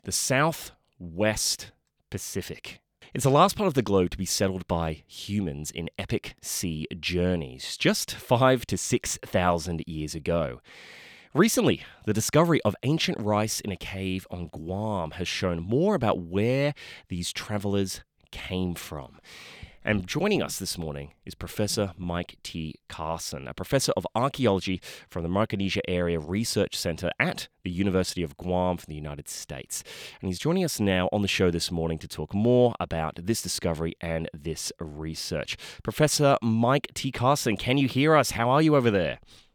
The Southwest Pacific. It's the last part of the globe to be settled by humans in epic sea journeys, just 5 to 6 thousand years ago. Recently, the discovery of ancient rice in a cave on Guam has shown more about where these travelers came from. And joining us this morning is Professor Mike T. Carson, a professor of archaeology from the Micronesia Area Research Center at the University of Guam from the United States. And he's joining us now on the show this morning to talk more about this discovery and this research. Professor Mike T. Carson, can you hear us? How are you over there?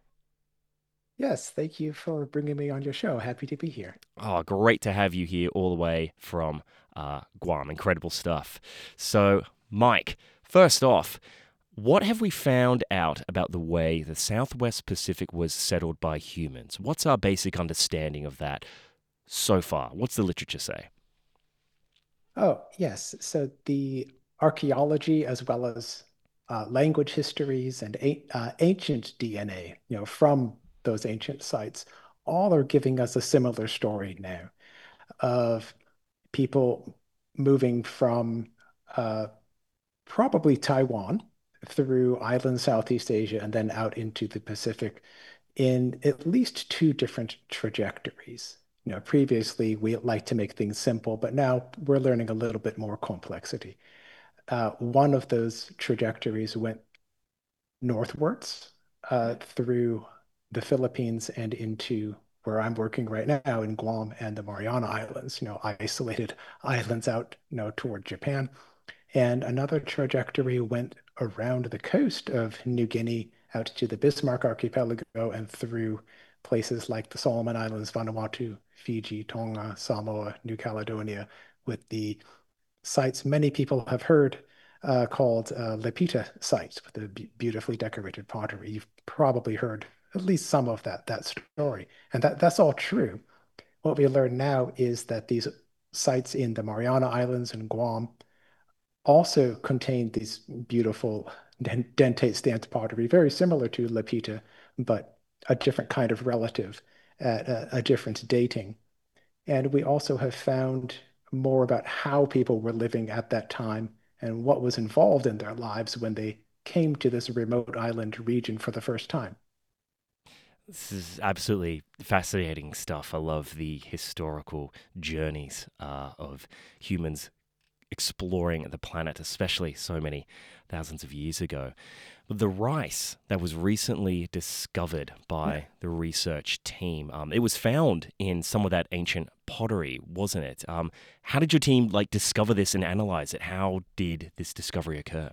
Yes, thank you for bringing me on your show. Happy to be here. Oh, great to have you here all the way from Guam. Incredible stuff. So, Mike, first off, what have we found out about the way the Southwest Pacific was settled by humans? What's our basic understanding of that so far? What's the literature say? Oh, yes. So the archaeology, as well as language histories and ancient DNA, from those ancient sites, all are giving us a similar story now of people moving from uh, probably Taiwan through island Southeast Asia and then out into the Pacific in at least two different trajectories. Previously we like to make things simple, but now we're learning a little bit more complexity. One of those trajectories went northwards through the Philippines and into where I'm working right now in Guam and the Mariana Islands, isolated islands out, toward Japan. And another trajectory went around the coast of New Guinea out to the Bismarck Archipelago and through places like the Solomon Islands, Vanuatu, Fiji, Tonga, Samoa, New Caledonia, with the sites many people have heard called Lepita sites with the beautifully decorated pottery. You've probably heard at least some of that story, and that's all true. What we learn now is that these sites in the Mariana Islands and Guam also contained these beautiful dentate stamped pottery, very similar to Lapita, but a different kind of relative at a different dating. And we also have found more about how people were living at that time and what was involved in their lives when they came to this remote island region for the first time. This is absolutely fascinating stuff. I love the historical journeys of humans exploring the planet, especially so many thousands of years ago. But the rice that was recently discovered Yeah. by the research team, it was found in some of that ancient pottery, wasn't it? How did your team discover this and analyze it? How did this discovery occur?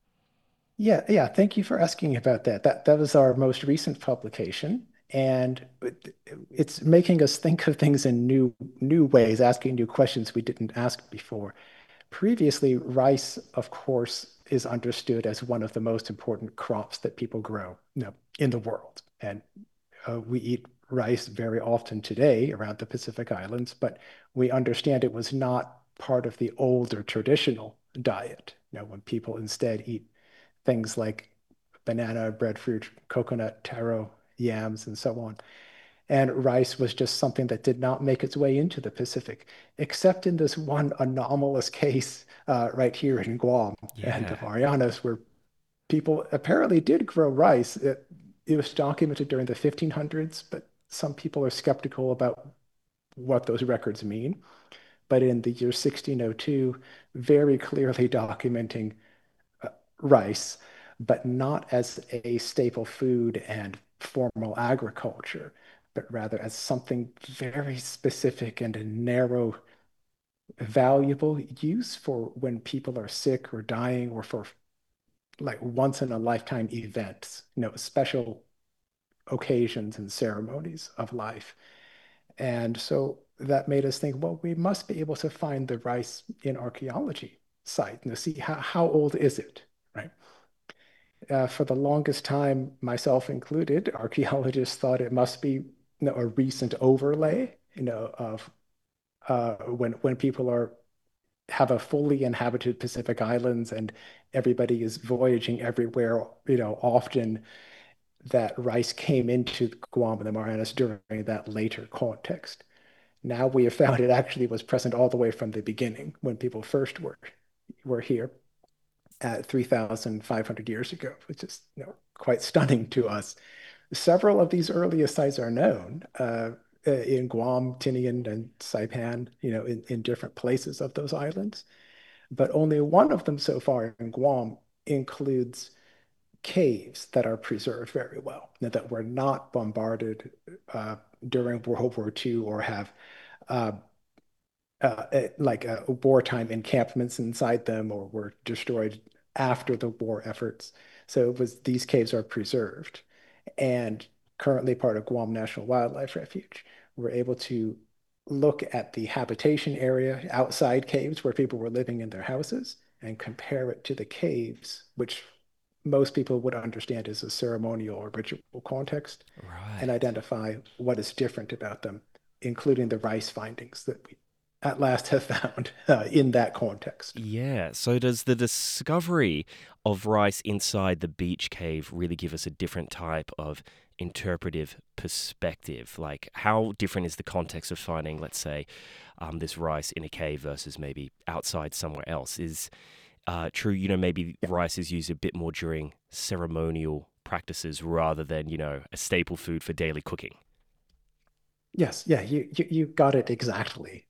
Yeah, yeah. Thank you for asking about that. That was our most recent publication, and it's making us think of things in new ways, asking new questions we didn't ask before. Previously, rice, of course, is understood as one of the most important crops that people grow, in the world. And we eat rice very often today around the Pacific Islands, but we understand it was not part of the older traditional diet. When people instead eat things like banana, breadfruit, coconut, taro, yams, and so on. And rice was just something that did not make its way into the Pacific, except in this one anomalous case right here in Guam and the Yeah. Marianas, where people apparently did grow rice. It was documented during the 1500s, but some people are skeptical about what those records mean. But in the year 1602, very clearly documenting uh, rice, but not as a staple food and formal agriculture, but rather as something very specific and a narrow, valuable use for when people are sick or dying or for like once in a lifetime events, special occasions and ceremonies of life. And so that made us think, well, we must be able to find the rice in archaeology site and to see how old is it, right? For the longest time, myself included, archaeologists thought it must be, a recent overlay, of when people are have a fully inhabited Pacific Islands and everybody is voyaging everywhere, often that rice came into Guam and the Marianas during that later context. Now we have found it actually was present all the way from the beginning when people first were here at 3,500 years ago, which is quite stunning to us. Several of these earliest sites are known in Guam, Tinian, and Saipan, in different places of those islands. But only one of them so far in Guam includes caves that are preserved very well, that were not bombarded uh, during World War II or have uh, like wartime encampments inside them or were destroyed after the war efforts. So these caves are preserved and currently part of Guam National Wildlife Refuge. We're able to look at the habitation area outside caves where people were living in their houses and compare it to the caves, which most people would understand as a ceremonial or ritual context, and Right. identify what is different about them, including the rice findings that we at last have found in that context. Yeah. So does the discovery of rice inside the beach cave really give us a different type of interpretive perspective? Like, how different is the context of finding, let's say, this rice in a cave versus maybe outside somewhere else? Is true, maybe Yeah. rice is used a bit more during ceremonial practices rather than, a staple food for daily cooking. Yes, yeah, you got it exactly.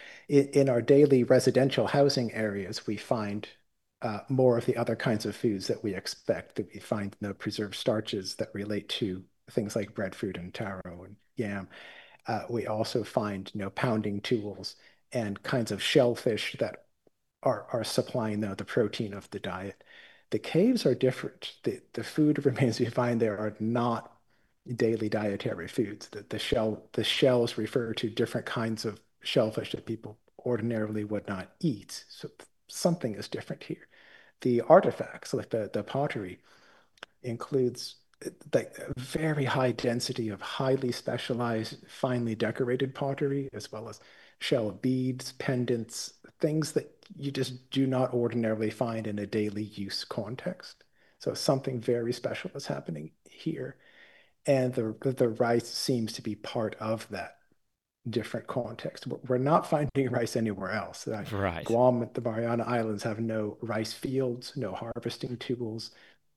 In our daily residential housing areas, we find more of the other kinds of foods that we expect. That we find preserved starches that relate to things like breadfruit and taro and yam. We also find pounding tools and kinds of shellfish that are supplying the protein of the diet. The caves are different. The food remains we find there are not daily dietary foods. The shells refer to different kinds of shellfish that people ordinarily would not eat. So something is different here. The artifacts, like the pottery, includes like a very high density of highly specialized, finely decorated pottery, as well as shell beads, pendants, things that you just do not ordinarily find in a daily use context. So something very special is happening here. And the rice seems to be part of that different context. We're not finding rice anywhere else. Right. Guam and the Mariana Islands have no rice fields, no harvesting tools.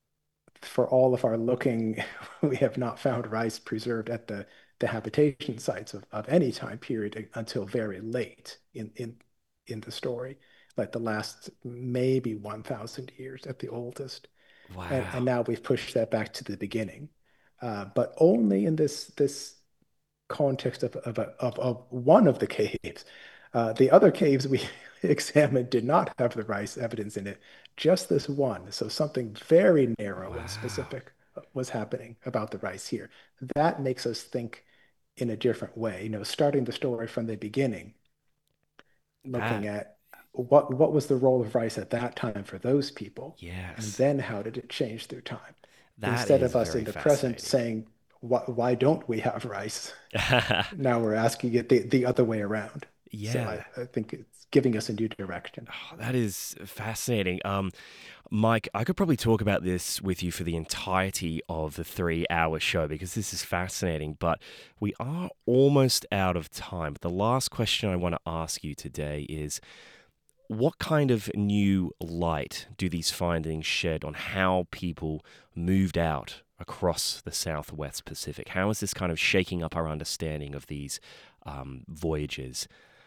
For all of our looking, we have not found rice preserved at the habitation sites of any time period until very late in the story, like the last maybe 1,000 years at the oldest. And Wow. now we've pushed that back to the beginning, but only in this context of one of the caves. The other caves we examined did not have the rice evidence in it, just this one. So something very narrow and Wow. specific was happening about the rice here. That makes us think in a different way, starting the story from the beginning, looking That, at what was the role of rice at that time for those people, and yes. then how did it change through time, That instead is of us in very the present fascinating. saying, why don't we have rice? Now we're asking it the other way around. So Yeah. I think it's giving us a new direction. Oh, that is fascinating. Mike, I could probably talk about this with you for the entirety of the 3 hour show because this is fascinating, but we are almost out of time. The last question I want to ask you today is what kind of new light do these findings shed on how people moved out across the Southwest Pacific? How is this kind of shaking up our understanding of these voyages?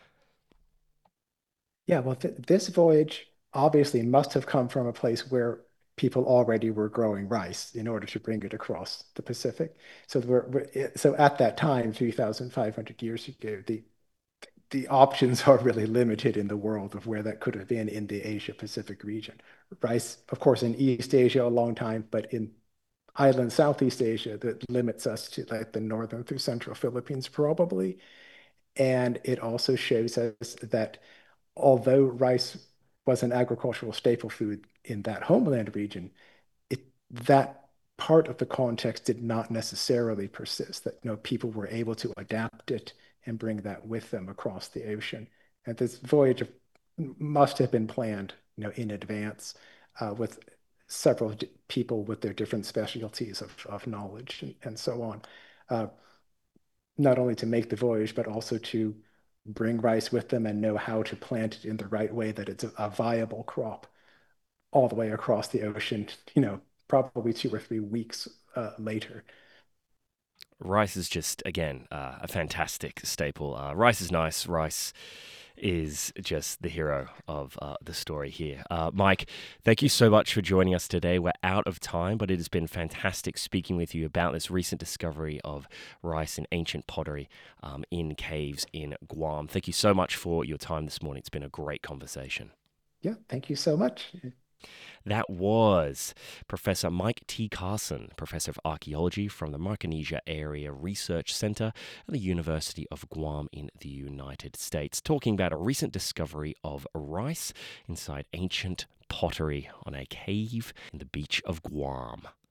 Yeah, well, this voyage obviously must have come from a place where people already were growing rice in order to bring it across the Pacific. So so at that time, 3,500 years ago, the options are really limited in the world of where that could have been in the Asia Pacific region. Rice, of course, in East Asia a long time, but in island Southeast Asia that limits us to like the northern through central Philippines probably. And it also shows us that although rice was an agricultural staple food in that homeland region, it that part of the context did not necessarily persist, that people were able to adapt it and bring that with them across the ocean. And this voyage must have been planned, in advance, with several people with their different specialties of knowledge and so on. Uh, Not only to make the voyage, but also to bring rice with them and know how to plant it in the right way that it's a viable crop all the way across the ocean, probably 2 or 3 weeks later. Rice is just, again, a fantastic staple. Rice is nice. Rice is just the hero of the story here. Mike, thank you so much for joining us today. We're out of time, but it has been fantastic speaking with you about this recent discovery of rice in ancient pottery in caves in Guam. Thank you so much for your time this morning. It's been a great conversation. Yeah, thank you so much. That was Professor Mike T. Carson, Professor of Archaeology from the Micronesia Area Research Center at the University of Guam in the United States, talking about a recent discovery of rice inside ancient pottery on a cave in the beach of Guam.